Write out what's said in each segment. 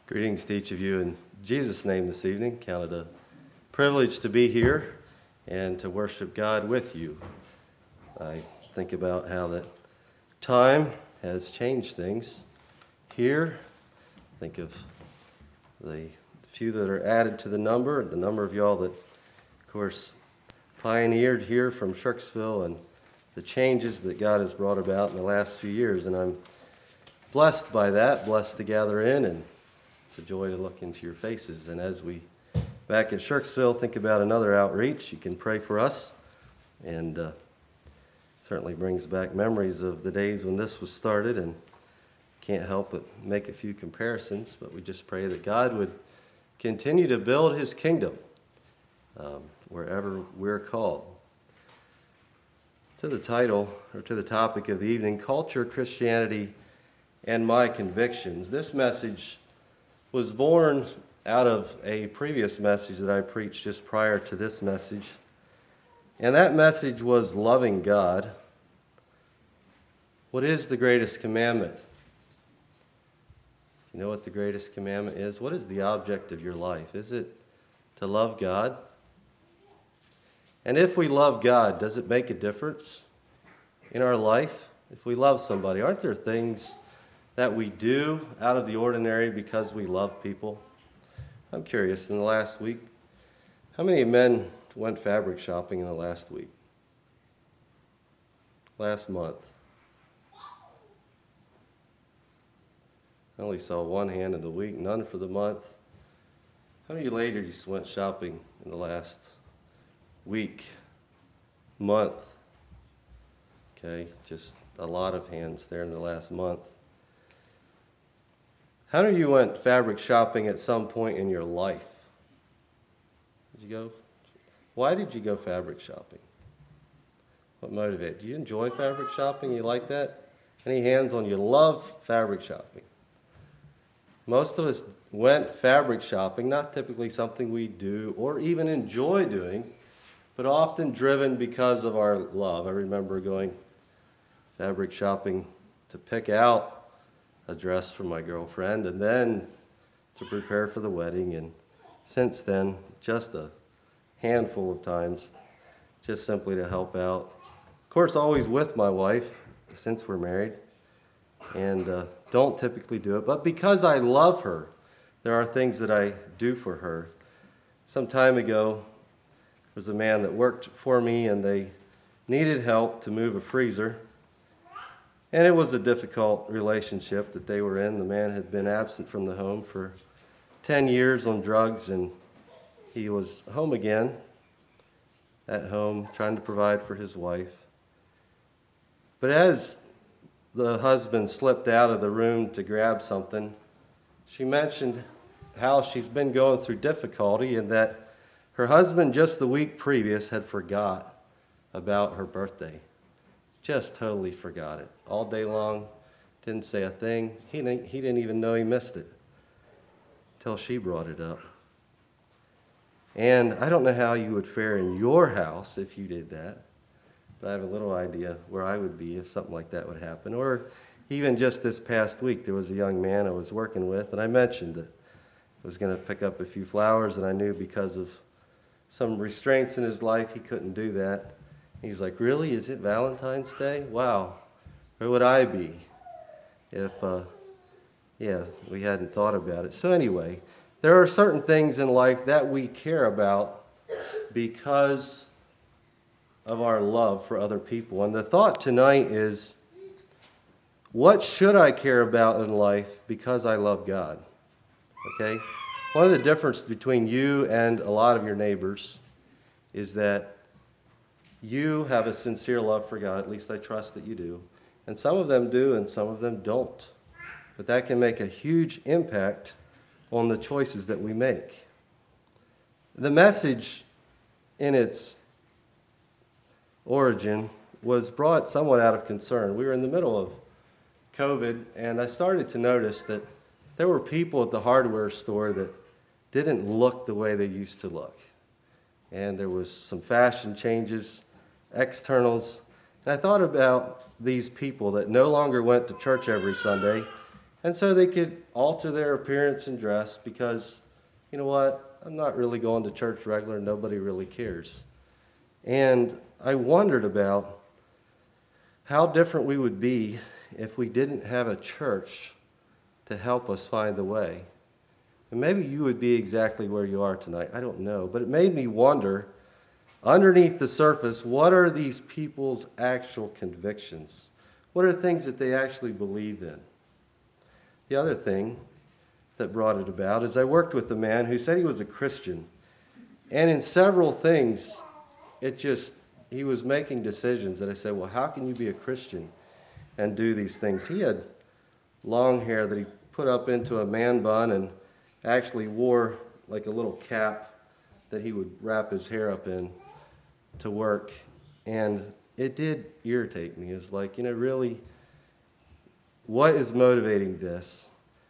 Greetings to each of you in Jesus' name this evening. Count it a privilege to be here and to worship God with you. I think about how that time has changed things here. Think of the few that are added to the number of y'all that, of course, pioneered here from Shirksville and the changes that God has brought about in the last few years. And I'm blessed by that, blessed to gather in, and it's a joy to look into your faces. And as we, back at Shirksville, think about another outreach, you can pray for us. And certainly brings back memories of the days when this was started, and can't help but make a few comparisons. But we just pray that God would continue to build his kingdom wherever we're called. To the title, or to the topic of the evening, Culture, Christianity, and My Convictions. This message was born out of a previous message that I preached just prior to this message. And that message was loving God. What is the greatest commandment? You know what the greatest commandment is? What is the object of your life? Is it to love God? And if we love God, does it make a difference in our life? If we love somebody, aren't there things that we do out of the ordinary because we love people? I'm curious, in the last week, how many men went fabric shopping in the last week? Last month? I only saw one hand in the week, none for the month. How many ladies went shopping in the last week, month? Okay, just a lot of hands there in the last month. How many of you went fabric shopping at some point in your life? Did you go? Why did you go fabric shopping? What motivated? Do you enjoy fabric shopping? You like that? Any hands on you love fabric shopping? Most of us went fabric shopping, not typically something we do or even enjoy doing, but often driven because of our love. I remember going fabric shopping to pick out a dress for my girlfriend, and then to prepare for the wedding. And since then, just a handful of times, just simply to help out. Of course, always with my wife, since we're married, and don't typically do it. But because I love her, there are things that I do for her. Some time ago, there was a man that worked for me, and they needed help to move a freezer. And it was a difficult relationship that they were in. The man had been absent from the home for 10 years on drugs, and he was home again, at home, trying to provide for his wife. But as the husband slipped out of the room to grab something, she mentioned how she's been going through difficulty and that her husband just the week previous had forgot about her birthday. Just totally forgot it. All day long, didn't say a thing. He didn't even know he missed it until she brought it up. And I don't know how you would fare in your house if you did that, but I have a little idea where I would be if something like that would happen. Or even just this past week, there was a young man I was working with, and I mentioned that I was going to pick up a few flowers, and I knew because of some restraints in his life, he couldn't do that. He's like, really? Is it Valentine's Day? Wow. Where would I be if, we hadn't thought about it. So anyway, there are certain things in life that we care about because of our love for other people. And the thought tonight is, what should I care about in life because I love God? Okay? One of the differences between you and a lot of your neighbors is that you have a sincere love for God, at least I trust that you do. And some of them do and some of them don't. But that can make a huge impact on the choices that we make. The message in its origin was brought somewhat out of concern. We were in the middle of COVID, and I started to notice that there were people at the hardware store that didn't look the way they used to look. And there was some fashion changes, externals. And I thought about these people that no longer went to church every Sunday And so they could alter their appearance and dress because, you know what, I'm not really going to church regular, nobody really cares. And I wondered about how different we would be if we didn't have a church to help us find the way. And maybe you would be exactly where you are tonight. I don't know. But it made me wonder, underneath the surface, what are these people's actual convictions? What are things that they actually believe in? The other thing that brought it about is I worked with a man who said he was a Christian. And in several things, he was making decisions that I said, well, how can you be a Christian and do these things? He had long hair that he put up into a man bun and actually wore like a little cap that he would wrap his hair up in to work. And it did irritate me. It's like, really, what is motivating this?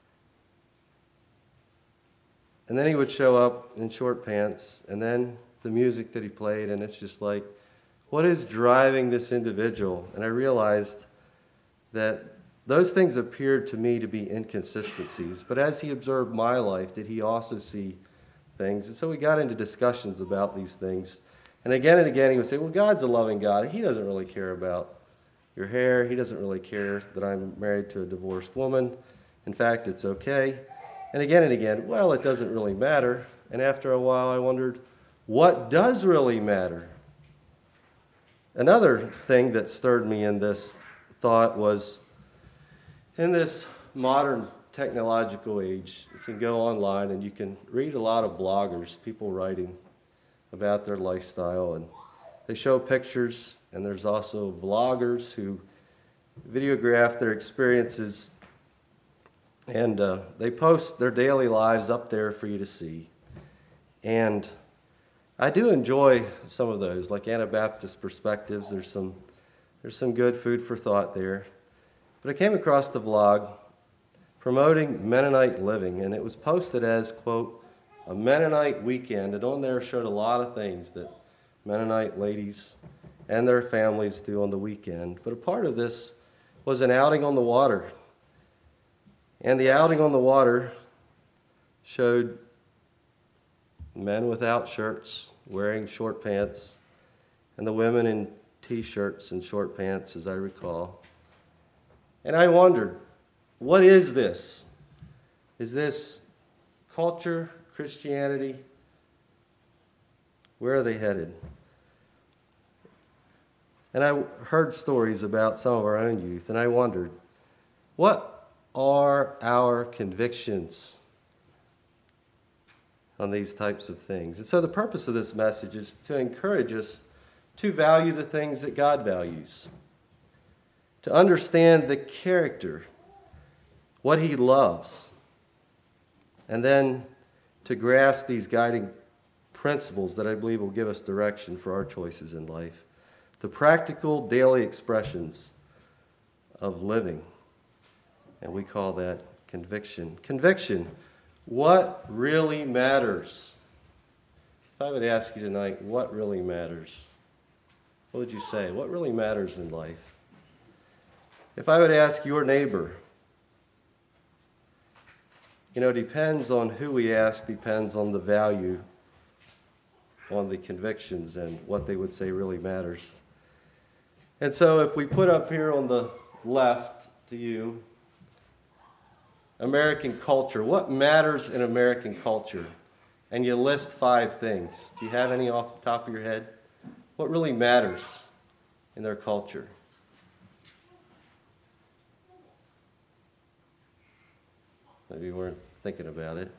And then he would show up in short pants, and then the music that he played, and it's just like, what is driving this individual? And I realized that those things appeared to me to be inconsistencies, but as he observed my life, did he also see things? And so we got into discussions about these things. And again, he would say, well, God's a loving God. He doesn't really care about your hair. He doesn't really care that I'm married to a divorced woman. In fact, it's okay. And again, well, it doesn't really matter. And after a while, I wondered, what does really matter? Another thing that stirred me in this thought was, in this modern technological age, you can go online and you can read a lot of bloggers, people writing about their lifestyle, and they show pictures, and there's also vloggers who videograph their experiences, and they post their daily lives up there for you to see. And I do enjoy some of those, like Anabaptist Perspectives. There's some good food for thought there. But I came across the vlog promoting Mennonite living, and it was posted as, quote, a Mennonite weekend, and on there showed a lot of things that Mennonite ladies and their families do on the weekend. But a part of this was an outing on the water. And the outing on the water showed men without shirts, wearing short pants, and the women in T-shirts and short pants, as I recall. And I wondered, what is this? Is this culture, Christianity? Where are they headed? And I heard stories about some of our own youth, and I wondered, what are our convictions on these types of things? And so the purpose of this message is to encourage us to value the things that God values, to understand the character, what He loves, and then to grasp these guiding principles that I believe will give us direction for our choices in life. The practical daily expressions of living, and we call that conviction. Conviction, what really matters? If I would ask you tonight, what really matters? What would you say? What really matters in life? If I would ask your neighbor, depends on who we ask, depends on the value, on the convictions, and what they would say really matters. And so if we put up here on the left to you, American culture, what matters in American culture? And you list 5 things. Do you have any off the top of your head? What really matters in their culture? Maybe you weren't thinking about it.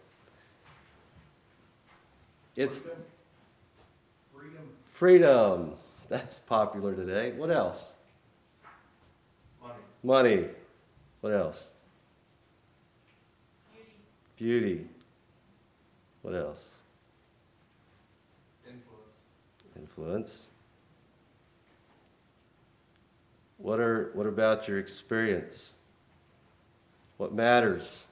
It's freedom. That's popular today. What else? Money. What else? Beauty. What else? Influence. What about your experience? What matters?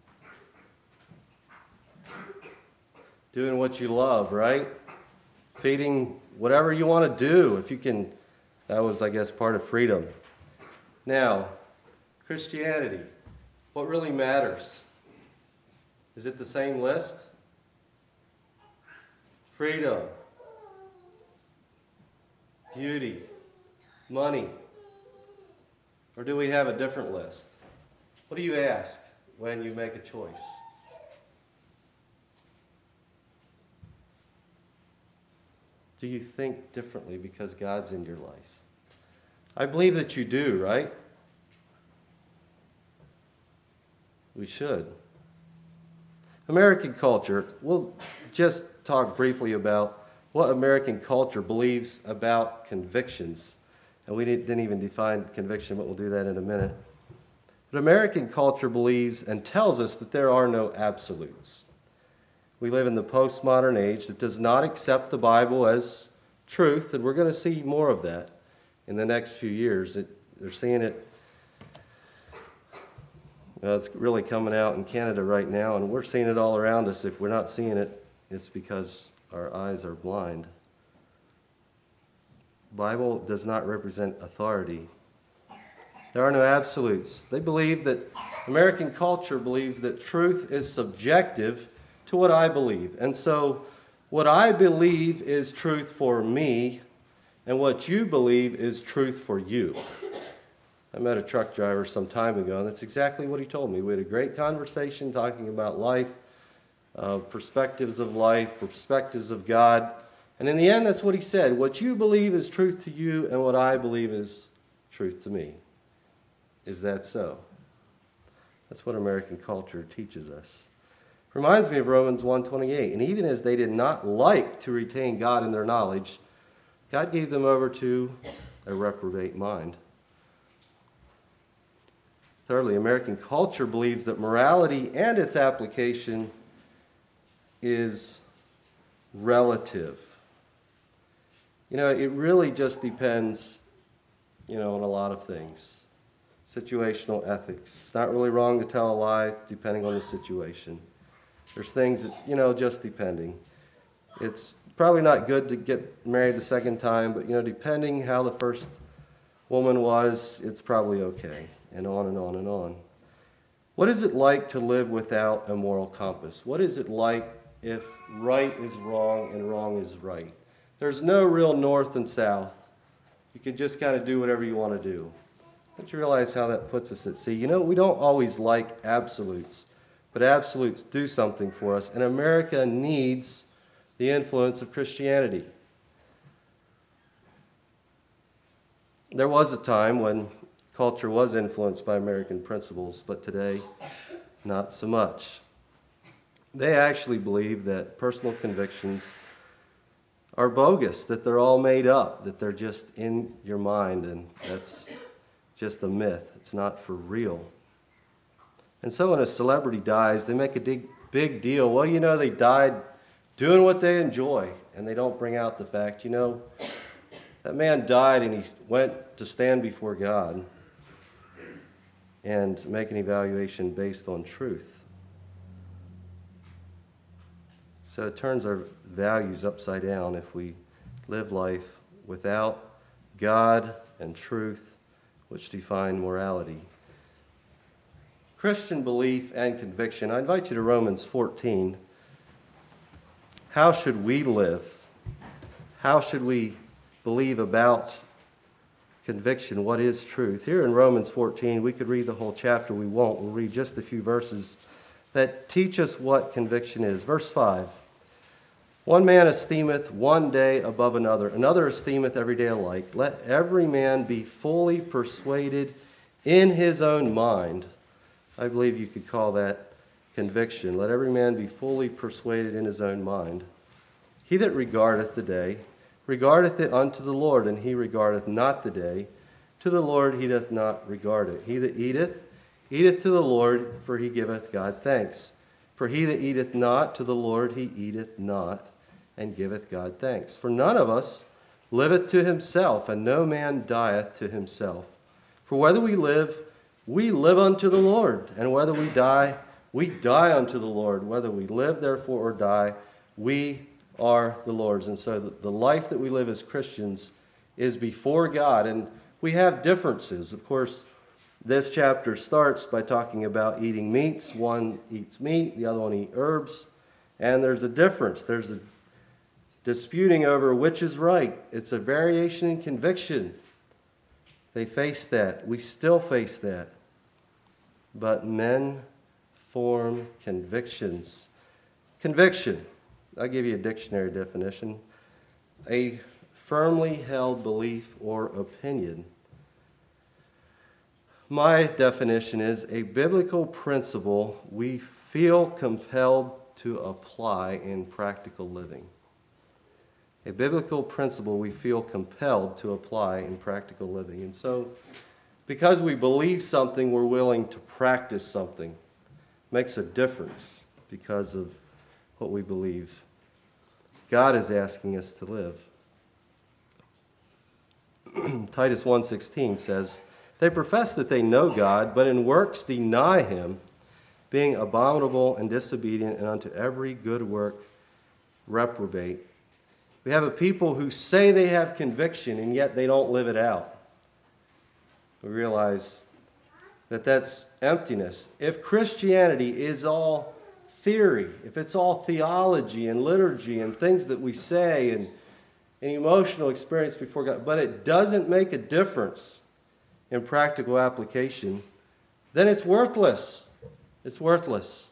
Doing what you love, right? Feeding whatever you want to do, if you can. That was, I guess, part of freedom. Now, Christianity. What really matters? Is it the same list? Freedom, beauty, money. Or do we have a different list? What do you ask when you make a choice? Do you think differently because God's in your life? I believe that you do, right? We should. American culture, we'll just talk briefly about what American culture believes about convictions. And we didn't even define conviction, but we'll do that in a minute. But American culture believes and tells us that there are no absolutes. We live in the postmodern age that does not accept the Bible as truth, and we're going to see more of that in the next few years. They're seeing it. It's really coming out in Canada right now, and we're seeing it all around us. If we're not seeing it, it's because our eyes are blind. The Bible does not represent authority. There are no absolutes. They believe that, American culture believes that truth is subjective to what I believe. And so what I believe is truth for me, and what you believe is truth for you. I met a truck driver some time ago, and that's exactly what he told me. We had a great conversation talking about life, perspectives of life, perspectives of God. And in the end, that's what he said. What you believe is truth to you, and what I believe is truth to me. Is that so? That's what American culture teaches us. Reminds me of Romans 1:28. And even as they did not like to retain God in their knowledge, God gave them over to a reprobate mind. Thirdly, American culture believes that morality and its application is relative. It really just depends, on a lot of things. Situational ethics. It's not really wrong to tell a lie depending on the situation. There's things that, just depending. It's probably not good to get married the second time, but, depending how the first woman was, it's probably okay. And on and on and on. What is it like to live without a moral compass? What is it like if right is wrong and wrong is right? There's no real north and south. You can just kind of do whatever you want to do. Don't you realize how that puts us at sea? We don't always like absolutes, but absolutes do something for us. And America needs the influence of Christianity. There was a time when culture was influenced by American principles, but today, not so much. They actually believe that personal convictions are bogus, that they're all made up, that they're just in your mind, and that's just a myth. It's not for real. And so when a celebrity dies, they make a big deal. Well, they died doing what they enjoy, and they don't bring out the fact, that man died and he went to stand before God and make an evaluation based on truth. So it turns our values upside down if we live life without God and truth, which define morality. Christian belief and conviction. I invite you to Romans 14. How should we live? How should we believe about conviction? What is truth? Here in Romans 14, we could read the whole chapter. We won't. We'll read just a few verses that teach us what conviction is. Verse 5. One man esteemeth one day above another, another esteemeth every day alike. Let every man be fully persuaded in his own mind. I believe you could call that conviction. Let every man be fully persuaded in his own mind. He that regardeth the day, regardeth it unto the Lord, and he regardeth not the day. To the Lord he doth not regard it. He that eateth, eateth to the Lord, for he giveth God thanks. For he that eateth not to the Lord, he eateth not, and giveth God thanks. For none of us liveth to himself, and no man dieth to himself. For whether we live unto the Lord, and whether we die unto the Lord. Whether we live, therefore, or die, we are the Lord's. And so the life that we live as Christians is before God, and we have differences. Of course, This chapter starts by talking about eating meats. One eats meat, the other one eats herbs. And there's a difference. There's a disputing over which is right. It's a variation in conviction. They face that. We still face that. But men form convictions. Conviction, I'll give you a dictionary definition. A firmly held belief or opinion. My definition is a biblical principle we feel compelled to apply in practical living. A biblical principle we feel compelled to apply in practical living. And so, because we believe something, we're willing to practice something. It makes a difference because of what we believe. God is asking us to live. Titus 1:16 says, "They profess that they know God, but in works deny him, being abominable and disobedient, and unto every good work reprobate." We have a people who say they have conviction, and yet they don't live it out. We realize that that's emptiness. If Christianity is all theory, if it's all theology and liturgy and things that we say and an emotional experience before God, but it doesn't make a difference in practical application, then it's worthless. It's worthless.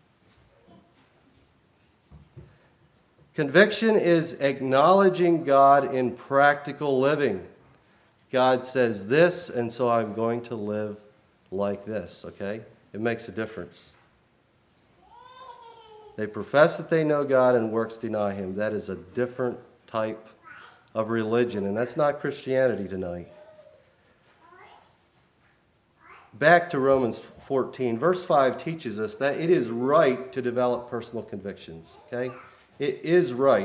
Conviction is acknowledging God in practical living. God says this, and so I'm going to live like this, okay? It makes a difference. They profess that they know God and works deny him. That is a different type of religion, and that's not Christianity tonight. Back to Romans 14. Verse 5 teaches us that it is right to develop personal convictions, okay? It is right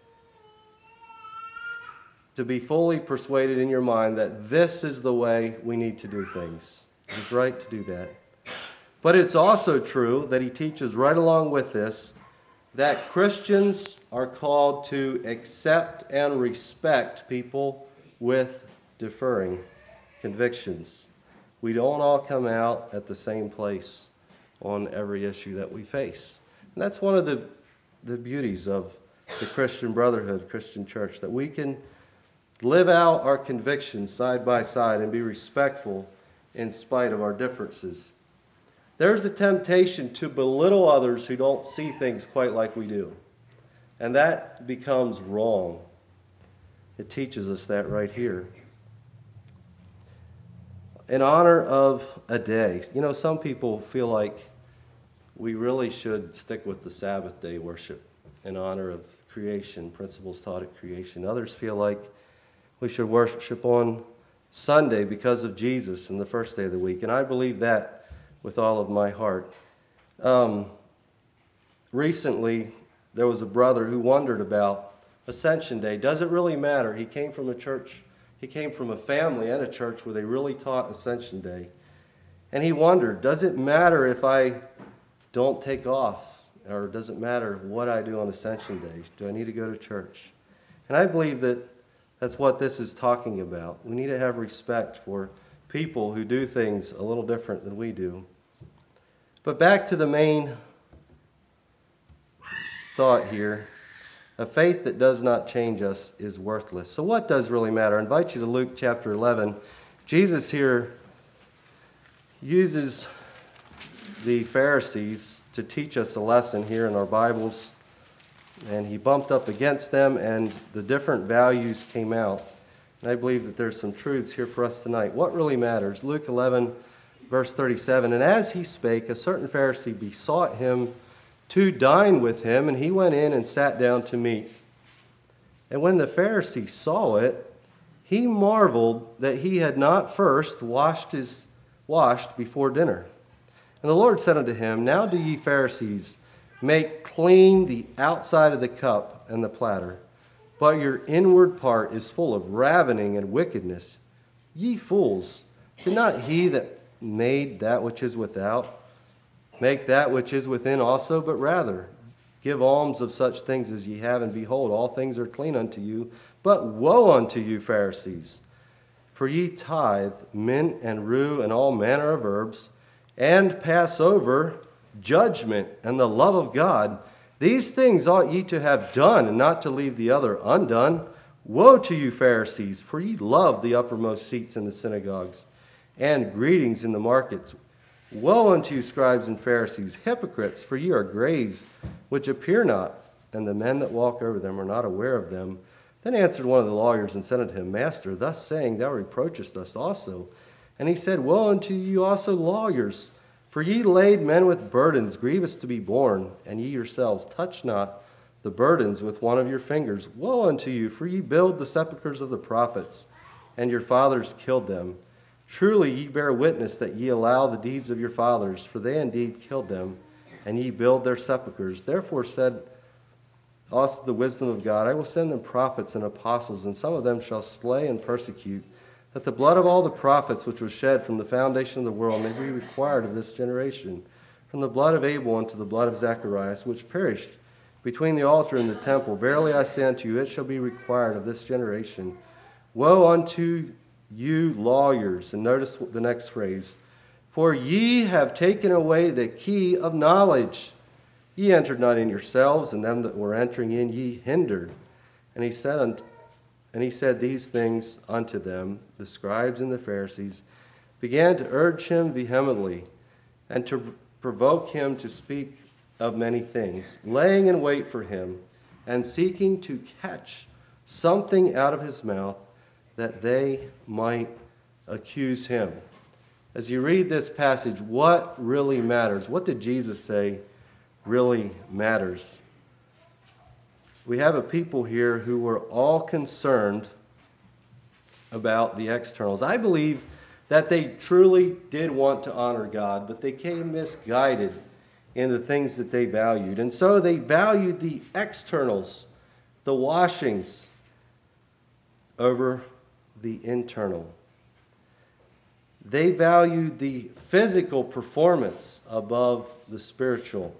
to be fully persuaded in your mind that this is the way we need to do things. It is right to do that. But it's also true that he teaches right along with this that Christians are called to accept and respect people with differing convictions. We don't all come out at the same place on every issue that we face. And that's one of the beauties of the Christian brotherhood, Christian church, that we can live out our convictions side by side and be respectful in spite of our differences. There's a temptation to belittle others who don't see things quite like we do. And that becomes wrong. It teaches us that right here. In honor of a day, some people feel like we really should stick with the Sabbath day worship in honor of creation, principles taught at creation. Others feel like we should worship on Sunday because of Jesus and the first day of the week. And I believe that with all of my heart. Recently, there was a brother who wondered about Ascension Day. Does it really matter? He came from a family and a church where they really taught Ascension Day. And he wondered, does it matter if I don't take off? Or does it matter what I do on Ascension Day? Do I need to go to church? And I believe that that's what this is talking about. We need to have respect for people who do things a little different than we do. But back to the main thought here. A faith that does not change us is worthless. So what does really matter? I invite you to Luke chapter 11. Jesus here uses the Pharisees to teach us a lesson here in our Bibles. And he bumped up against them, and the different values came out. And I believe that there's some truths here for us tonight. What really matters? Luke 11, verse 37. And as he spake, a certain Pharisee besought him to dine with him, and he went in and sat down to meat. And when the Pharisee saw it, he marveled that he had not first washed before dinner. And the Lord said unto him, Now do ye Pharisees make clean the outside of the cup and the platter, but your inward part is full of ravening and wickedness. Ye fools, did not he that made that which is without make that which is within also? But rather give alms of such things as ye have, and behold, all things are clean unto you. But woe unto you, Pharisees! For ye tithe mint and rue and all manner of herbs, and pass over judgment and the love of God. These things ought ye to have done, and not to leave the other undone. Woe to you, Pharisees, for ye love the uppermost seats in the synagogues, and greetings in the markets. Woe unto you, scribes and Pharisees, hypocrites, for ye are graves which appear not, and the men that walk over them are not aware of them. Then answered one of the lawyers and said unto him, Master, thus saying, thou reproachest us also. And he said, Woe unto you also, lawyers, for ye laid men with burdens grievous to be borne, and ye yourselves touch not the burdens with one of your fingers. Woe unto you, for ye build the sepulchres of the prophets, and your fathers killed them. Truly ye bear witness that ye allow the deeds of your fathers, for they indeed killed them, and ye build their sepulchres. Therefore said also the wisdom of God, I will send them prophets and apostles, and some of them shall slay and persecute, that the blood of all the prophets which was shed from the foundation of the world may be required of this generation, from the blood of Abel unto the blood of Zacharias, which perished between the altar and the temple. Verily I say unto you, it shall be required of this generation. Woe unto you lawyers, and notice the next phrase, for ye have taken away the key of knowledge. Ye entered not in yourselves, and them that were entering in ye hindered. And he said these things unto them. The scribes and the Pharisees began to urge him vehemently, and to provoke him to speak of many things, laying in wait for him, and seeking to catch something out of his mouth, that they might accuse him. As you read this passage, what really matters? What did Jesus say really matters? We have a people here who were all concerned about the externals. I believe that they truly did want to honor God, but they came misguided in the things that they valued. And so they valued the externals, the washings, over the internal. They valued the physical performance above the spiritual.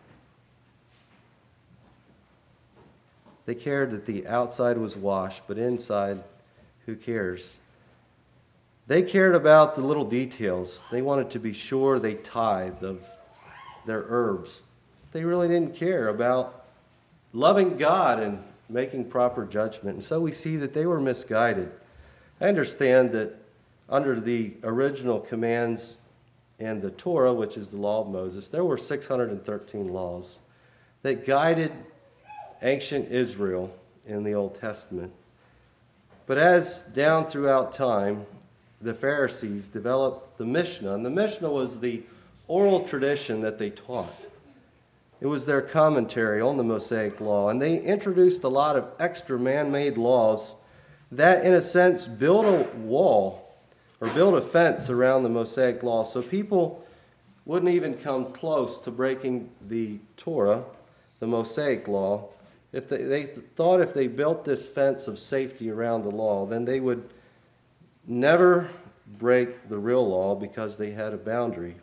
They cared that the outside was washed, but inside, who cares? They cared about the little details. They wanted to be sure they tithed of their herbs. They really didn't care about loving God and making proper judgment. And so we see that they were misguided. I understand that under the original commands and the Torah, which is the law of Moses, there were 613 laws that guided ancient Israel in the Old Testament. But as down throughout time, the Pharisees developed the Mishnah, and the Mishnah was the oral tradition that they taught. It was their commentary on the Mosaic Law, and they introduced a lot of extra man-made laws that, in a sense, build a wall or build a fence around the Mosaic Law, so people wouldn't even come close to breaking the Torah, the Mosaic Law. If they thought if they built this fence of safety around the law, then they would never break the real law because they had a boundary.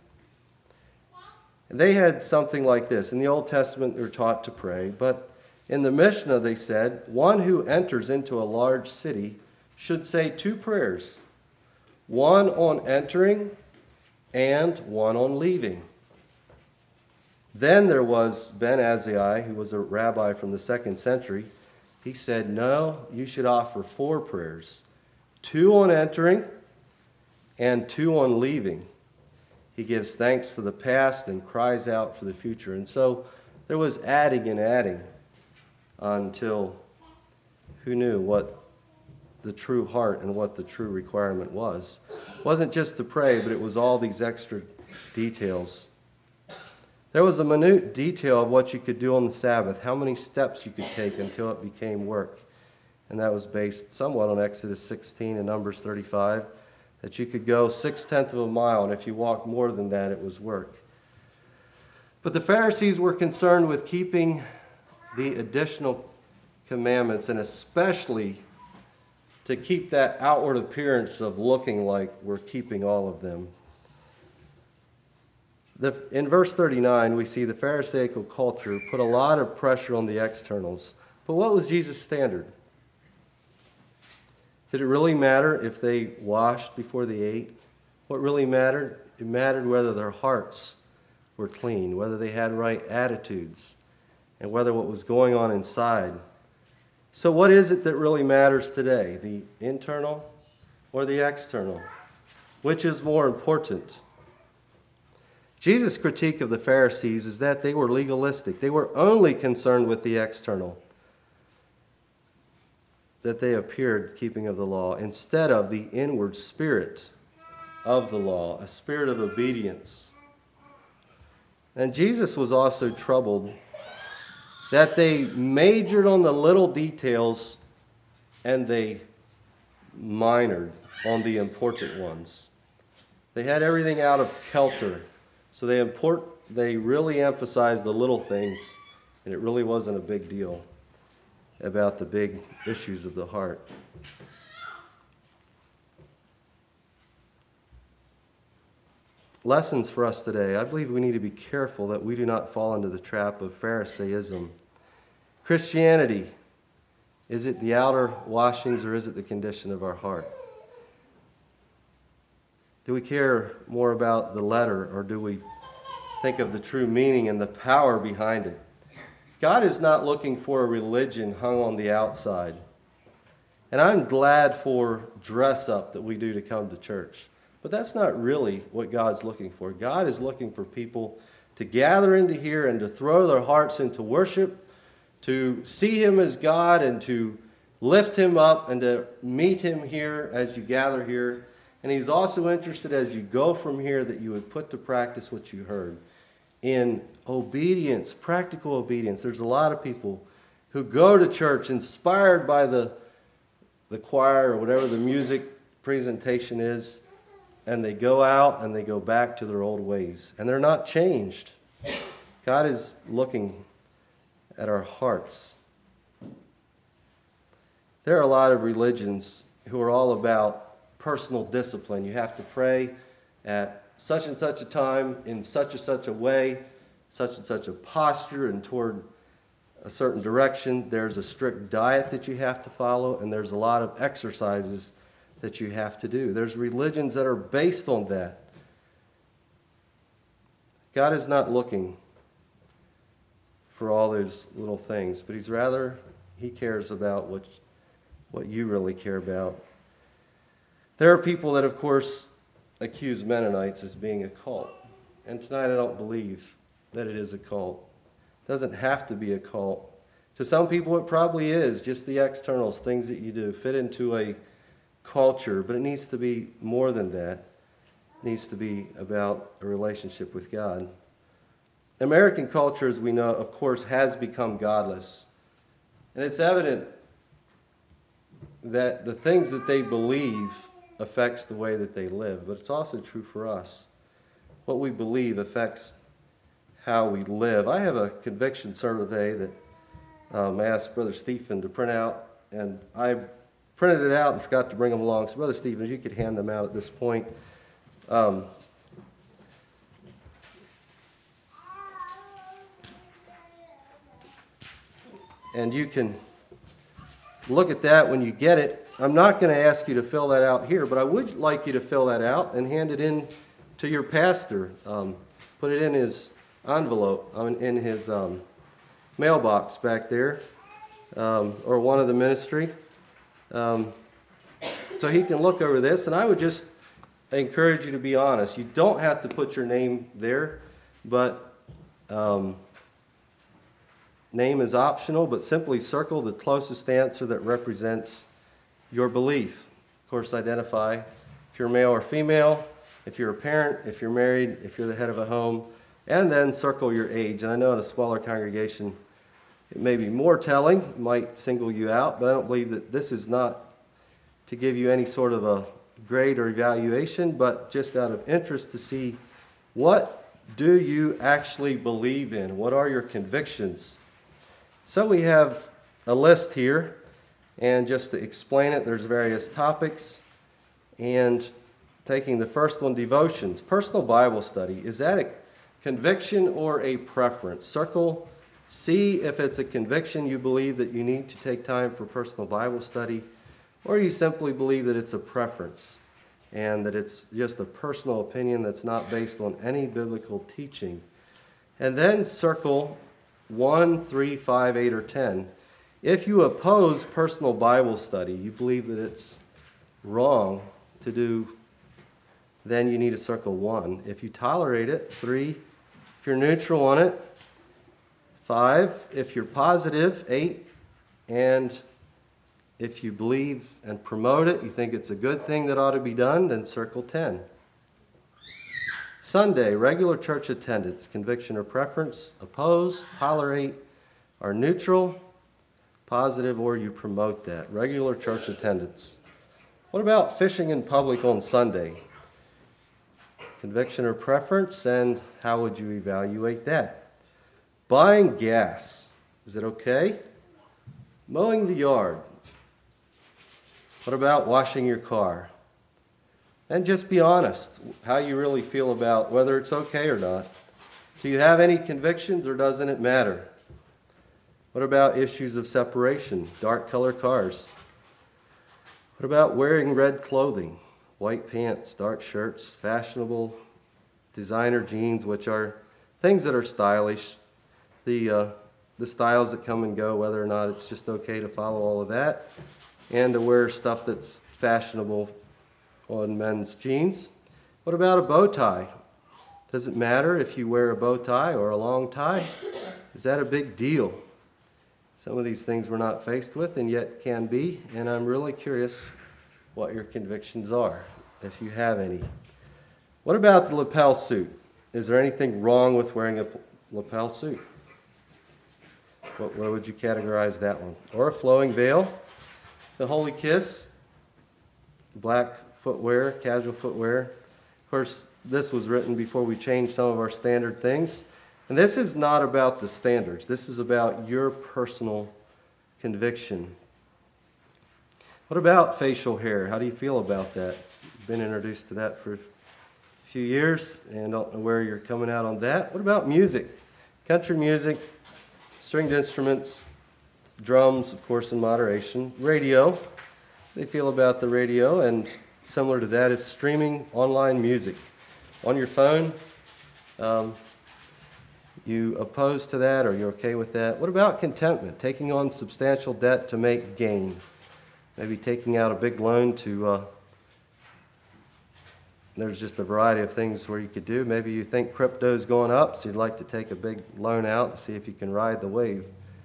And they had something like this. In the Old Testament, they're taught to pray, but in the Mishnah, they said, one who enters into a large city should say 2 prayers, one on entering and one on leaving. Then there was Ben Azai, who was a rabbi from the 2nd century. He said, no, you should offer 4 prayers, 2 on entering and 2 on leaving. He gives thanks for the past and cries out for the future. And so there was adding and adding until who knew what the true heart and what the true requirement was. It wasn't just to pray, but it was all these extra details. There was a minute detail of what you could do on the Sabbath, how many steps you could take until it became work. And that was based somewhat on Exodus 16 and Numbers 35, that you could go 6/10 of a mile, and if you walked more than that, it was work. But the Pharisees were concerned with keeping the additional commandments, and especially to keep that outward appearance of looking like we're keeping all of them. In verse 39, we see the Pharisaical culture put a lot of pressure on the externals. But what was Jesus' standard? Did it really matter if they washed before they ate? What really mattered? It mattered whether their hearts were clean, whether they had right attitudes, and whether what was going on inside. So what is it that really matters today? The internal or the external? Which is more important? Jesus' critique of the Pharisees is that they were legalistic. They were only concerned with the external, that they appeared keeping of the law, instead of the inward spirit of the law, a spirit of obedience. And Jesus was also troubled that they majored on the little details and they minored on the important ones. They had everything out of kilter. So they really emphasized the little things, and it really wasn't a big deal about the big issues of the heart. Lessons for us today. I believe we need to be careful that we do not fall into the trap of Pharisaism. Christianity, is it the outer washings or is it the condition of our heart? Do we care more about the letter, or do we think of the true meaning and the power behind it? God is not looking for a religion hung on the outside. And I'm glad for dress up that we do to come to church. But that's not really what God's looking for. God is looking for people to gather into here and to throw their hearts into worship, to see Him as God and to lift Him up and to meet Him here as you gather here. And He's also interested as you go from here that you would put to practice what you heard in obedience, practical obedience. There's a lot of people who go to church inspired by the choir or whatever the music presentation is, and they go out and they go back to their old ways, and they're not changed. God is looking at our hearts. There are a lot of religions who are all about personal discipline. You have to pray at such and such a time, in such and such a way, such and such a posture, and toward a certain direction. There's a strict diet that you have to follow, and there's a lot of exercises that you have to do. There's religions that are based on that. God is not looking for all those little things, but He cares about what you really care about. There are people that, of course, accuse Mennonites as being a cult. And tonight I don't believe that it is a cult. It doesn't have to be a cult. To some people it probably is, just the externals, things that you do, fit into a culture, but it needs to be more than that. It needs to be about a relationship with God. American culture, as we know, of course, has become godless. And it's evident that the things that they believe affects the way that they live, but it's also true for us. What we believe affects how we live. I have a conviction survey that I asked Brother Stephen to print out, and I printed it out and forgot to bring them along. So, Brother Stephen, if you could hand them out at this point. And you can look at that when you get it. I'm not going to ask you to fill that out here, but I would like you to fill that out and hand it in to your pastor. Put it in his envelope, in his mailbox back there, or one of the ministry, so he can look over this. And I would just encourage you to be honest. You don't have to put your name there, but name is optional, but simply circle the closest answer that represents your belief. Of course, identify if you're male or female, if you're a parent, if you're married, if you're the head of a home, and then circle your age. And I know in a smaller congregation, it may be more telling, might single you out, but I don't believe that this is not to give you any sort of a grade or evaluation, but just out of interest to see what do you actually believe in? What are your convictions? So we have a list here, and just to explain it, there's various topics. And taking the first one, devotions, personal Bible study. Is that a conviction or a preference? Circle, see if it's a conviction you believe that you need to take time for personal Bible study, Or you simply believe that it's a preference and that it's just a personal opinion that's not based on any biblical teaching. And then circle 1, 3, 5, 8, or 10. If you oppose personal Bible study, you believe that it's wrong to do, then you need to circle 1. If you tolerate it, 3. If you're neutral on it, 5. If you're positive, 8. And if you believe and promote it, you think it's a good thing that ought to be done, then circle 10. Sunday, regular church attendance, conviction or preference, oppose, tolerate, or neutral, positive, or you promote that. Regular church attendance. What about fishing in public on Sunday? Conviction or preference, and how would you evaluate that? Buying gas, is it okay? Mowing the yard. What about washing your car? And just be honest, how you really feel about whether it's okay or not. Do you have any convictions or doesn't it matter? What about issues of separation, dark color cars? What about wearing red clothing, white pants, dark shirts, fashionable designer jeans, which are things that are stylish, the styles that come and go, whether or not it's just okay to follow all of that, and to wear stuff that's fashionable on men's jeans. What about a bow tie? Does it matter if you wear a bow tie or a long tie? Is that a big deal? Some of these things we're not faced with and yet can be, and I'm really curious what your convictions are, if you have any. What about the lapel suit? Is there anything wrong with wearing a lapel suit? Where would you categorize that one? Or a flowing veil? The holy kiss? Black footwear, casual footwear. Of course, this was written before we changed some of our standard things. And this is not about the standards. This is about your personal conviction. What about facial hair? How do you feel about that? You've been introduced to that for a few years and don't know where you're coming out on that. What about music? Country music, stringed instruments, drums, of course, in moderation. Radio. They feel about the radio, and similar to that is streaming online music. On your phone, you oppose to that, or you're okay with that? What about contentment? Taking on substantial debt to make gain. Maybe taking out a big loan to, there's just a variety of things where you could do. Maybe you think crypto's going up, so you'd like to take a big loan out and see if you can ride the wave.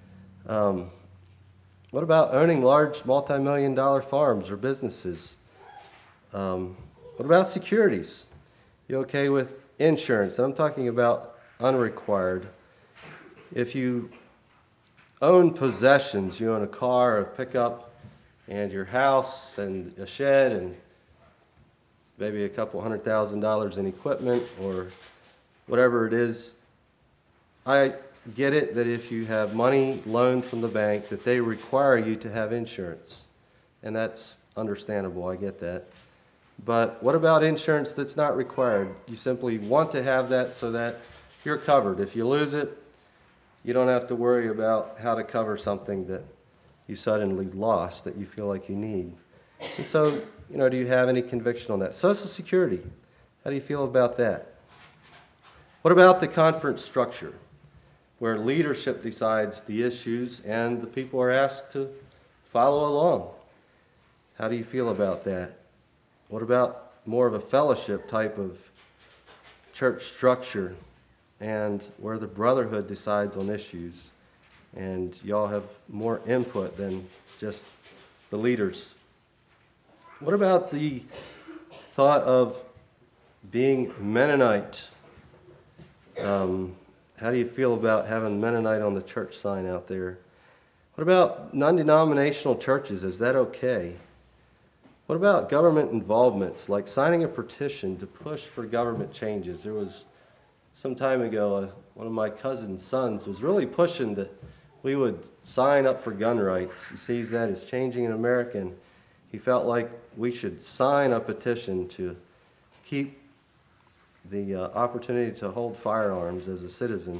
What about owning large multi-million-dollar farms or businesses? What about securities? You okay with insurance? And I'm talking about unrequired. If you own possessions, you own a car, a pickup, and your house, and a shed, and maybe a couple $100,000 in equipment, or whatever it is, I get it that if you have money loaned from the bank, that they require you to have insurance. And that's understandable, I get that. But what about insurance that's not required? You simply want to have that so that you're covered. If you lose it, you don't have to worry about how to cover something that you suddenly lost that you feel like you need. And so, do you have any conviction on that? Social Security, how do you feel about that? What about the conference structure, where leadership decides the issues and the people are asked to follow along? How do you feel about that? What about more of a fellowship type of church structure, and where the brotherhood decides on issues and y'all have more input than just the leaders? What about the thought of being Mennonite? How do you feel about having Mennonite on the church sign out there? What about non-denominational churches? Is that okay? What about government involvements, like signing a petition to push for government changes? There was some time ago, one of my cousin's sons was really pushing that we would sign up for gun rights. He sees that as changing in America, and he felt like we should sign a petition to keep the opportunity to hold firearms as a citizen.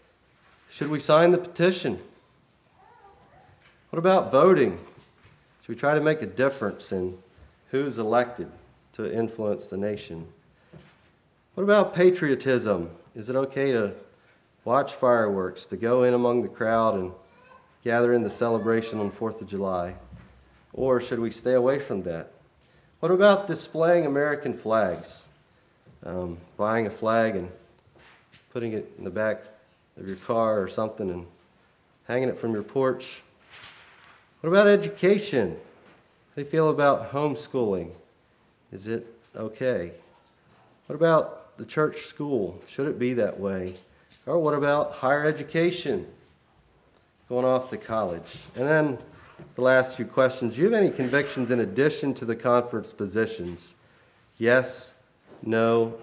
Should we sign the petition? What about voting? Should we try to make a difference in who's elected to influence the nation? What about patriotism? Is it okay to watch fireworks, to go in among the crowd and gather in the celebration on 4th of July? Or should we stay away from that? What about displaying American flags? Buying a flag and putting it in the back of your car or something and hanging it from your porch? What about education? How do you feel about homeschooling? Is it okay? What about the church school? Should it be that way? Or what about higher education? Going off to college. And then the last few questions. Do you have any convictions in addition to the conference positions? Yes, no,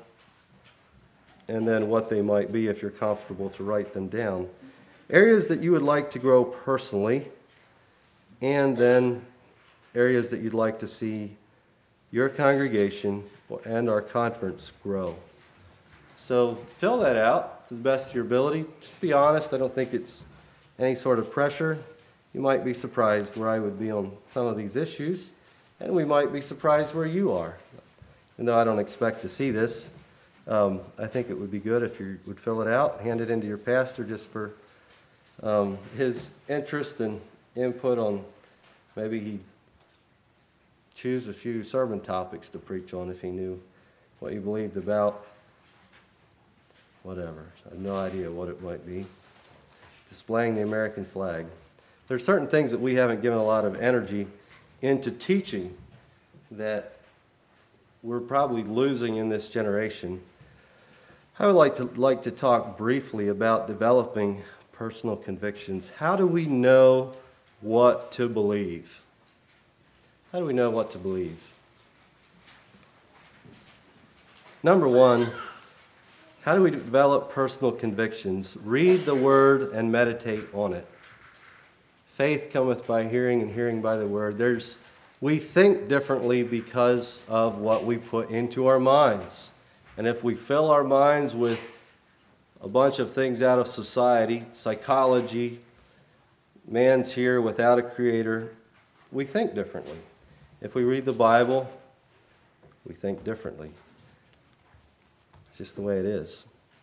and then what they might be if you're comfortable to write them down. Areas that you would like to grow personally, and then areas that you'd like to see your congregation and our conference grow. So fill that out to the best of your ability. Just be honest. I don't think it's any sort of pressure. You might be surprised where I would be on some of these issues, and we might be surprised where you are. Even though I don't expect to see this, I think it would be good if you would fill it out, hand it into your pastor just for his interest and input on, maybe he'd choose a few sermon topics to preach on if he knew what you believed about whatever. I have no idea what it might be. Displaying the American flag. There are certain things that we haven't given a lot of energy into teaching that we're probably losing in this generation. I would like to talk briefly about developing personal convictions. How do we know what to believe? How do we know what to believe? Number one, how do we develop personal convictions? Read the Word and meditate on it. Faith cometh by hearing, and hearing by the Word. We think differently because of what we put into our minds. And if we fill our minds with a bunch of things out of society, psychology, man's here without a creator, we think differently. If we read the Bible, we think differently. It's just the way it is.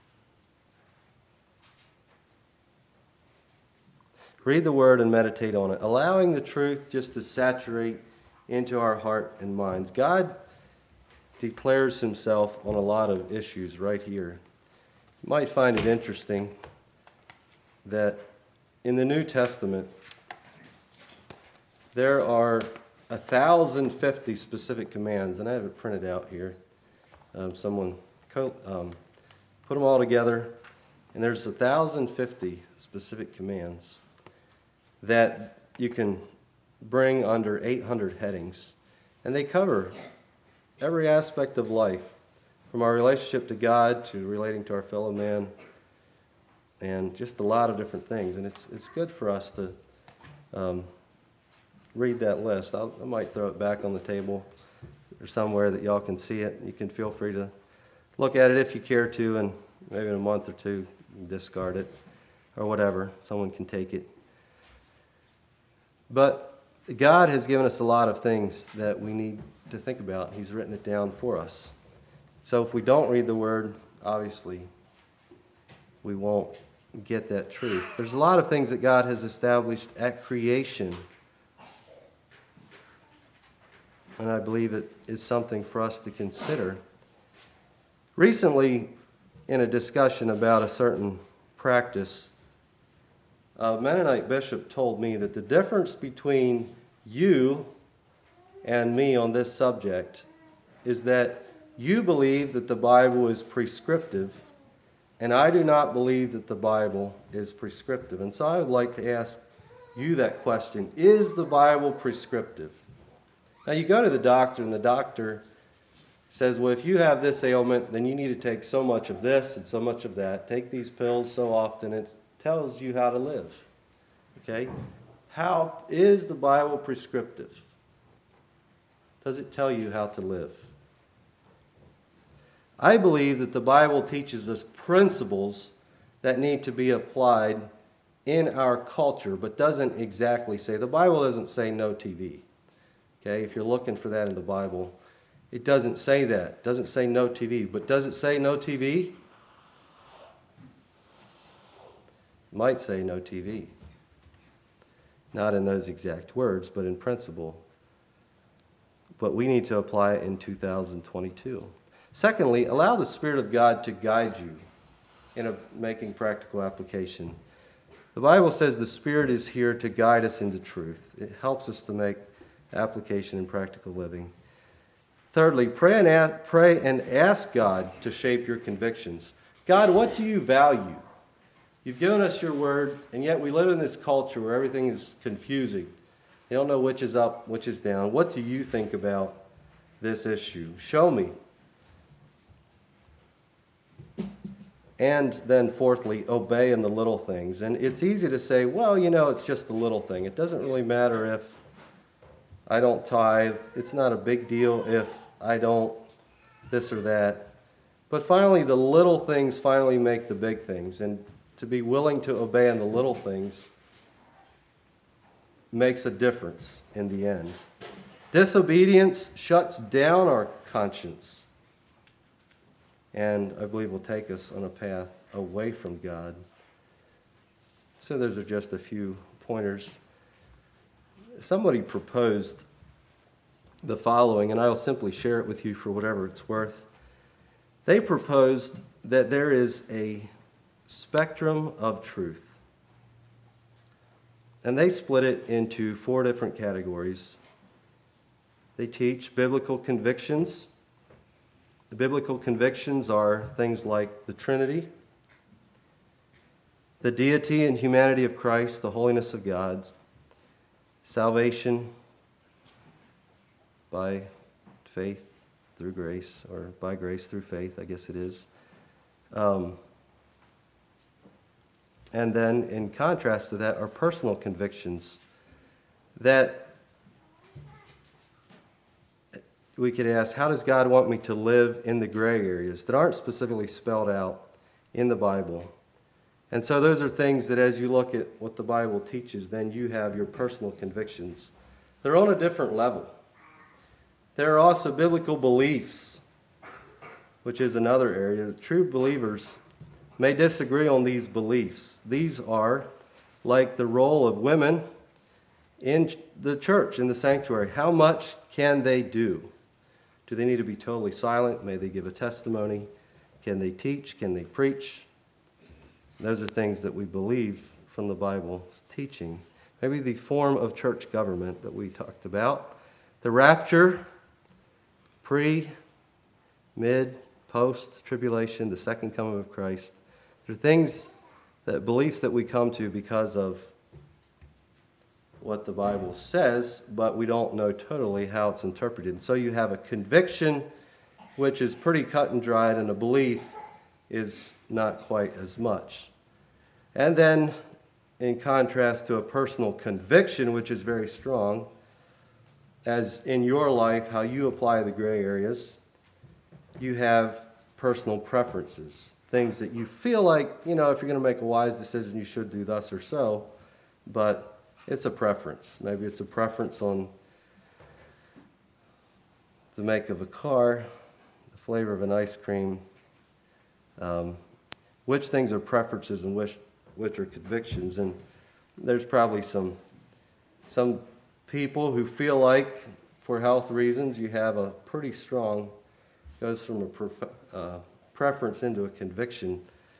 Read the Word and meditate on it, allowing the truth just to saturate into our heart and minds. God declares himself on a lot of issues right here. You might find it interesting that in the New Testament, there are 1,050 specific commands, and I have it printed out here. Someone put them all together, and there's 1,050 specific commands that you can bring under 800 headings, and they cover every aspect of life, from our relationship to God to relating to our fellow man, and just a lot of different things. And it's good for us to read that list. I might throw it back on the table or somewhere that y'all can see it. You can feel free to look at it if you care to, and maybe in a month or two discard it or whatever. Someone can take it. But God has given us a lot of things that we need to think about. He's written it down for us. So if we don't read the Word, obviously, we won't get that truth. There's a lot of things that God has established at creation, and I believe it is something for us to consider. Recently, in a discussion about a certain practice, a Mennonite bishop told me that the difference between you and me on this subject is that you believe that the Bible is prescriptive, and I do not believe that the Bible is prescriptive. And so I would like to ask you that question. Is the Bible prescriptive? Now you go to the doctor, and the doctor says, well, if you have this ailment, then you need to take so much of this and so much of that. Take these pills so often. It tells you how to live. Okay? How is the Bible prescriptive? Does it tell you how to live? I believe that the Bible teaches us principles that need to be applied in our culture, but doesn't exactly say, the Bible doesn't say no TV. Okay, if you're looking for that in the Bible, it doesn't say that. It doesn't say no TV. But does it say no TV? It might say no TV. Not in those exact words, but in principle. But we need to apply it in 2022. Secondly, allow the Spirit of God to guide you in making practical application. The Bible says the Spirit is here to guide us into truth. It helps us to make application in practical living. Thirdly, pray and ask God to shape your convictions. God, what do you value? You've given us your word, and yet we live in this culture where everything is confusing. You don't know which is up, which is down. What do you think about this issue? Show me. And then fourthly, obey in the little things. And it's easy to say, well, it's just a little thing. It doesn't really matter if I don't tithe. It's not a big deal if I don't this or that. But finally, the little things finally make the big things. And to be willing to obey in the little things makes a difference in the end. Disobedience shuts down our conscience. And I believe will take us on a path away from God. So those are just a few pointers. Somebody proposed the following, and I'll simply share it with you for whatever it's worth. They proposed that there is a spectrum of truth. And they split it into 4 different categories. They teach biblical convictions. The biblical convictions are things like the Trinity, the deity and humanity of Christ, the holiness of God, salvation by faith through grace, or by grace through faith, I guess it is. And then in contrast to that are personal convictions that we could ask, how does God want me to live in the gray areas that aren't specifically spelled out in the Bible? And so those are things that as you look at what the Bible teaches, then you have your personal convictions. They're on a different level. There are also biblical beliefs, which is another area. True believers may disagree on these beliefs. These are like the role of women in the church, in the sanctuary. How much can they do? Do they need to be totally silent? May they give a testimony? Can they teach? Can they preach? Those are things that we believe from the Bible's teaching. Maybe the form of church government that we talked about. The rapture, pre, mid, post-tribulation, the second coming of Christ. They're things, beliefs that we come to because of what the Bible says, but we don't know totally how it's interpreted. And so you have a conviction, which is pretty cut and dried, and a belief is not quite as much. And then, in contrast to a personal conviction, which is very strong, as in your life, how you apply the gray areas, you have personal preferences, things that you feel like, if you're going to make a wise decision, you should do thus or so, but it's a preference. Maybe it's a preference on the make of a car, the flavor of an ice cream. Which things are preferences and which are convictions? And there's probably some people who feel like, for health reasons, you have a pretty strong, goes from a preference into a conviction.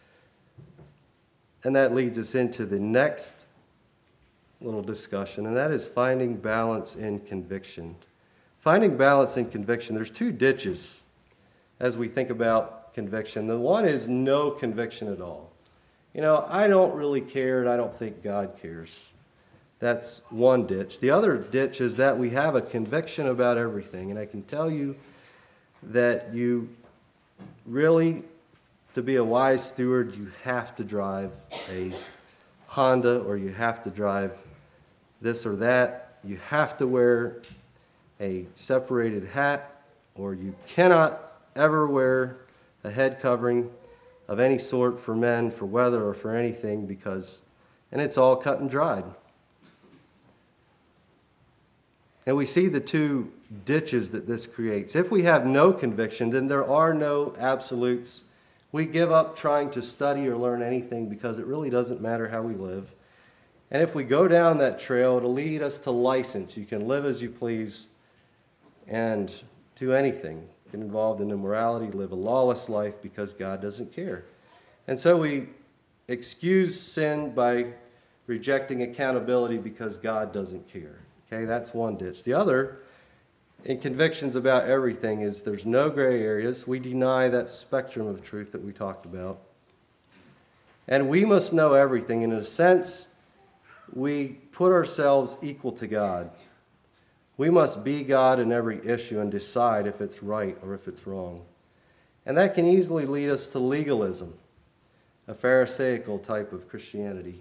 And that leads us into the next little discussion, and that is finding balance in conviction. Finding balance in conviction, there's 2 ditches as we think about conviction. The one is no conviction at all. I don't really care, and I don't think God cares. That's one ditch. The other ditch is that we have a conviction about everything, and I can tell you that you really, to be a wise steward, you have to drive a Honda, or you have to drive this or that. You have to wear a separated hat, or you cannot ever wear a head covering of any sort for men, for weather, or for anything, and it's all cut and dried. And we see the two ditches that this creates. If we have no conviction, then there are no absolutes. We give up trying to study or learn anything because it really doesn't matter how we live. And if we go down that trail, it'll lead us to license. You can live as you please and do anything. Get involved in immorality, live a lawless life because God doesn't care. And so we excuse sin by rejecting accountability because God doesn't care. Okay, that's one ditch. The other, in convictions about everything, is there's no gray areas. We deny that spectrum of truth that we talked about. And we must know everything. In a sense, we put ourselves equal to God. We must be God in every issue and decide if it's right or if it's wrong. And that can easily lead us to legalism, a Pharisaical type of Christianity,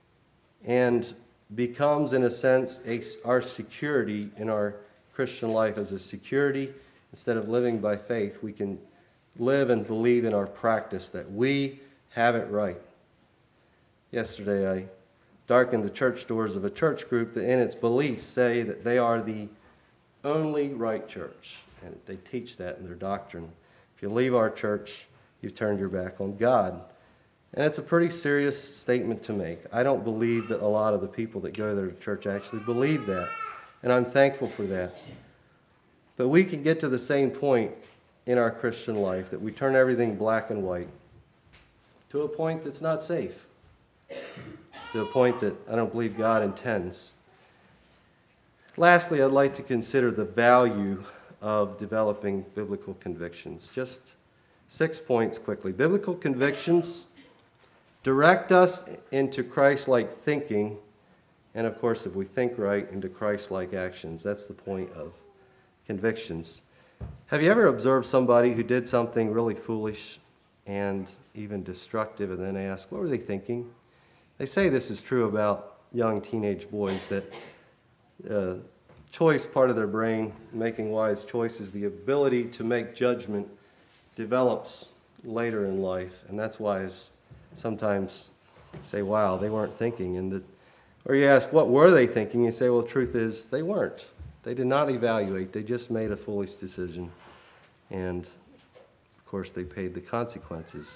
and becomes, in a sense, our security in our Christian life as a security. Instead of living by faith, we can live and believe in our practice that we have it right. Yesterday, I darkened the church doors of a church group that in its beliefs say that they are the only right church. And they teach that in their doctrine. If you leave our church, you've turned your back on God. And it's a pretty serious statement to make. I don't believe that a lot of the people that go there to church actually believe that. And I'm thankful for that. But we can get to the same point in our Christian life that we turn everything black and white to a point that's not safe, to a point that I don't believe God intends. Lastly, I'd like to consider the value of developing biblical convictions. Just 6 points quickly. Biblical convictions direct us into Christ-like thinking, and of course, if we think right, into Christ-like actions. That's the point of convictions. Have you ever observed somebody who did something really foolish and even destructive, and then asked, what were they thinking? They say this is true about young teenage boys, that choice part of their brain, making wise choices, the ability to make judgment develops later in life, and that's why sometimes say, wow, they weren't thinking. Or you ask, what were they thinking? You say, well, the truth is, they weren't. They did not evaluate. They just made a foolish decision. And, of course, they paid the consequences.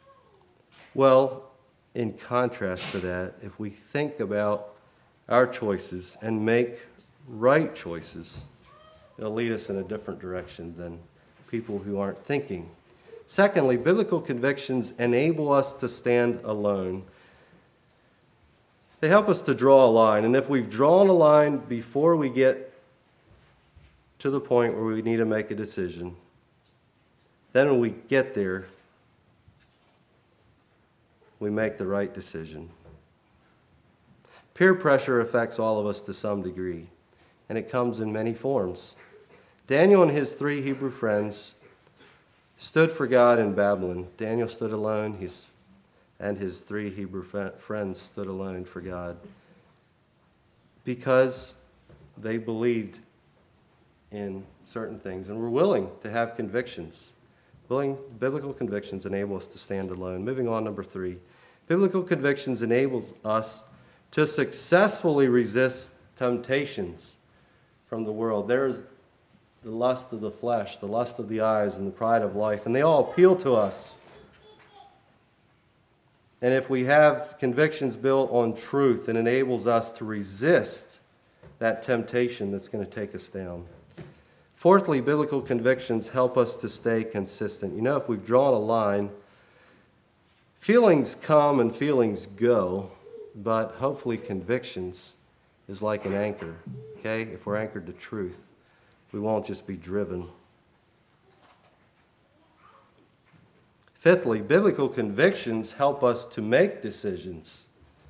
Well, in contrast to that, if we think about our choices and make right choices, it'll lead us in a different direction than people who aren't thinking. Secondly, biblical convictions enable us to stand alone. They help us to draw a line, and if we've drawn a line before we get to the point where we need to make a decision, then when we get there, we make the right decision. Peer pressure affects all of us to some degree, and it comes in many forms. Daniel and his 3 Hebrew friends stood for God in Babylon. Daniel stood alone, and his 3 Hebrew friends stood alone for God because they believed in certain things and were willing to have convictions. Biblical convictions enable us to stand alone. Moving on, number 3. Biblical convictions enable us to successfully resist temptations from the world. There's the lust of the flesh, the lust of the eyes, and the pride of life, and they all appeal to us. And if we have convictions built on truth, it enables us to resist that temptation that's going to take us down. Fourthly, biblical convictions help us to stay consistent. You know, if we've drawn a line, feelings come and feelings go, but hopefully convictions is like an anchor, okay? If we're anchored to truth, we won't just be driven. Fifthly, biblical convictions help us to make decisions.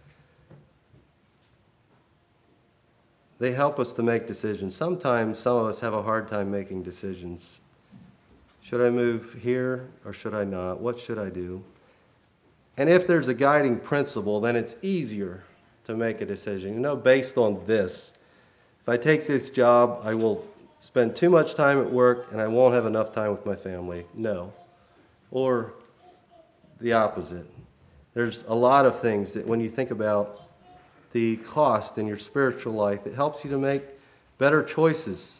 They help us to make decisions. Sometimes some of us have a hard time making decisions. Should I move here or should I not? What should I do? And if there's a guiding principle, then it's easier to make a decision. You know, based on this, if I take this job, I will spend too much time at work and I won't have enough time with my family. No. Or the opposite. There's a lot of things that when you think about the cost in your spiritual life, it helps you to make better choices.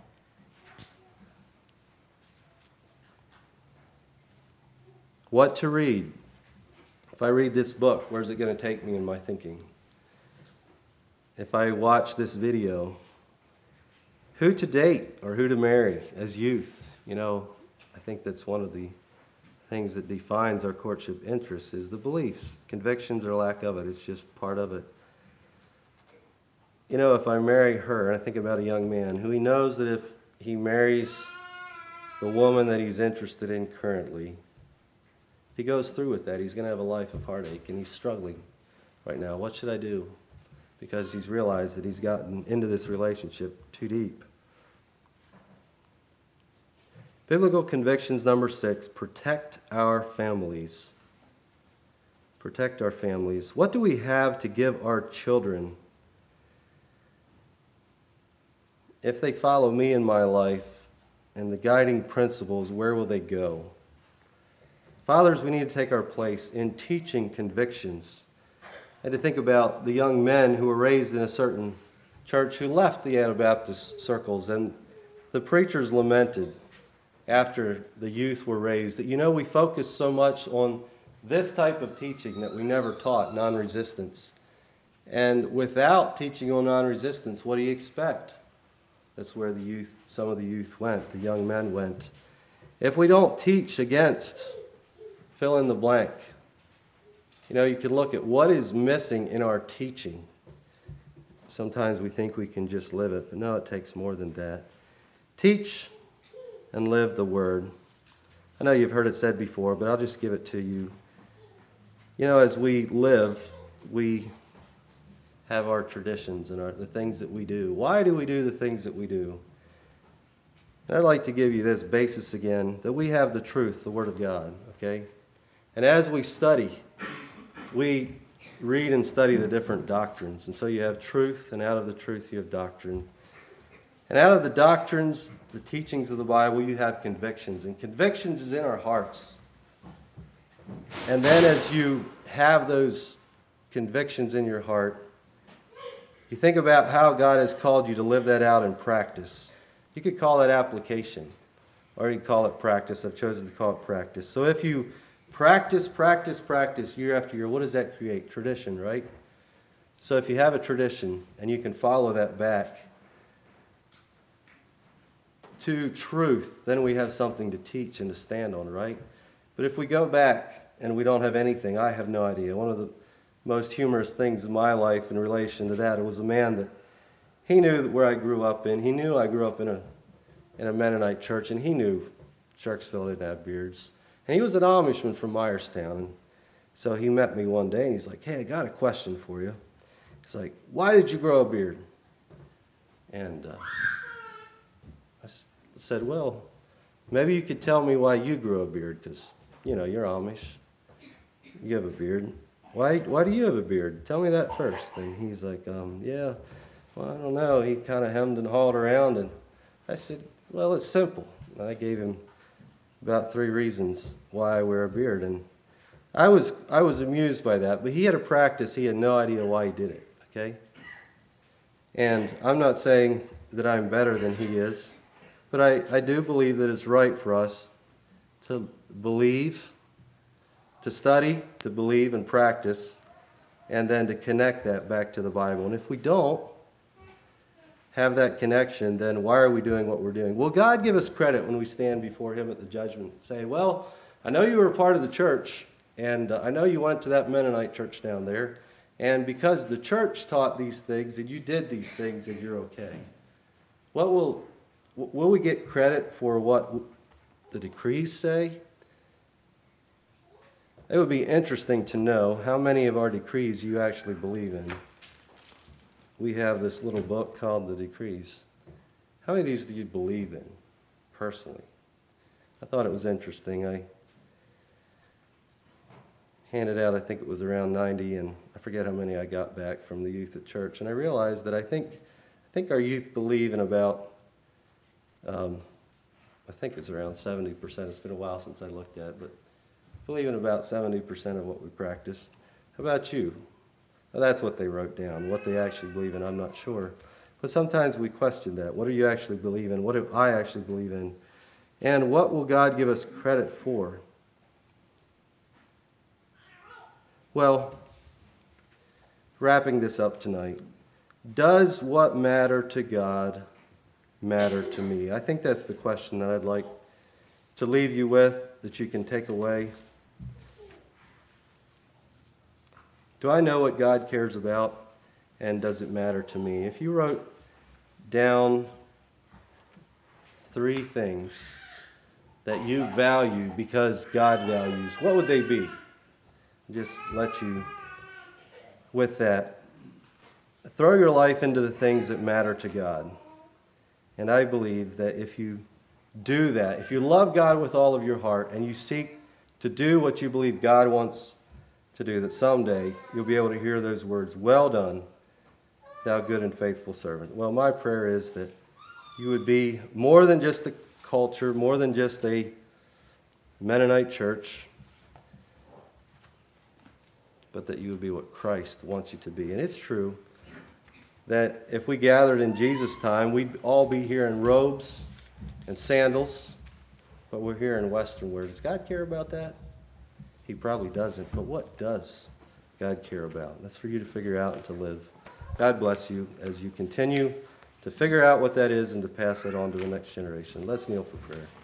What to read. If I read this book, where's it going to take me in my thinking? If I watch this video, who to date or who to marry as youth. I think that's one of the things that defines our courtship interests is the beliefs, convictions or lack of it. It's just part of it. If I marry her, and I think about a young man who he knows that if he marries the woman that he's interested in currently, if he goes through with that, he's going to have a life of heartache, and he's struggling right now. What should I do? Because he's realized that he's gotten into this relationship too deep. Biblical convictions number 6, protect our families. Protect our families. What do we have to give our children? If they follow me in my life and the guiding principles, where will they go? Fathers, we need to take our place in teaching convictions. I had to think about the young men who were raised in a certain church who left the Anabaptist circles, and the preachers lamented after the youth were raised that, we focused so much on this type of teaching that we never taught non-resistance. And without teaching on non-resistance, what do you expect? That's where some of the youth went, the young men went. If we don't teach against, fill in the blank. You can look at what is missing in our teaching. Sometimes we think we can just live it, but no, it takes more than that. Teach and live the word. I know you've heard it said before, but I'll just give it to you. As we live, we have our traditions and the things that we do. Why do we do the things that we do? And I'd like to give you this basis again, that we have the truth, the Word of God, okay? And as we study, we read and study the different doctrines. And so you have truth, and out of the truth you have doctrine. And out of the doctrines, the teachings of the Bible, you have convictions. And convictions is in our hearts. And then as you have those convictions in your heart, you think about how God has called you to live that out in practice. You could call it application, or you could call it practice. I've chosen to call it practice. So if you practice year after year, what does that create? Tradition, right? So if you have a tradition and you can follow that back to truth, then we have something to teach and to stand on, right? But if we go back and we don't have anything, I have no idea. One of the most humorous things in my life in relation to that, it was a man that he knew where I grew up in. He knew I grew up in a Mennonite church, and he knew Sharksville didn't have beards. And he was an Amishman from Myerstown. And so he met me one day, and he's like, "Hey, I got a question for you." He's like, "Why did you grow a beard?" And I said, "Well, maybe you could tell me why you grew a beard, because, you're Amish. You have a beard. Why do you have a beard? Tell me that first." And he's like, "Yeah, well, I don't know." He kind of hemmed and hawed around, and I said, "Well, it's simple." And I gave him about 3 reasons why I wear a beard. And I was amused by that, but he had a practice. He had no idea why he did it, okay? And I'm not saying that I'm better than he is, but I do believe that it's right for us to believe, to study, to believe and practice, and then to connect that back to the Bible. And if we don't have that connection, then why are we doing what we're doing? Will God give us credit when we stand before Him at the judgment and say, "Well, I know you were a part of the church, and I know you went to that Mennonite church down there, and because the church taught these things and you did these things, and you're okay"? Will we get credit for what the decrees say? It would be interesting to know how many of our decrees you actually believe in. We have this little book called The Decrees. How many of these do you believe in personally? I thought it was interesting. I handed out, I think it was around 90, and I forget how many I got back from the youth at church. And I realized that I think our youth believe in about, I think it's around 70%. It's been a while since I looked at it, but believe in about 70% of what we practice. How about you? Well, that's what they wrote down. What they actually believe in, I'm not sure. But sometimes we question that. What do you actually believe in? What do I actually believe in? And what will God give us credit for? Well, wrapping this up tonight, does what matter to God matter to me? I think that's the question that I'd like to leave you with, that you can take away. Do I know what God cares about, and does it matter to me? If you wrote down 3 things that you value because God values, what would they be? Just let you, with that, throw your life into the things that matter to God. And I believe that if you do that, if you love God with all of your heart and you seek to do what you believe God wants to do, that someday you'll be able to hear those words, "Well done, thou good and faithful servant." Well, my prayer is that you would be more than just a culture, more than just a Mennonite church, but that you would be what Christ wants you to be. And it's true that if we gathered in Jesus' time, we'd all be here in robes and sandals, but we're here in Western wear. Does God care about that? He probably doesn't, but what does God care about? That's for you to figure out and to live. God bless you as you continue to figure out what that is and to pass that on to the next generation. Let's kneel for prayer.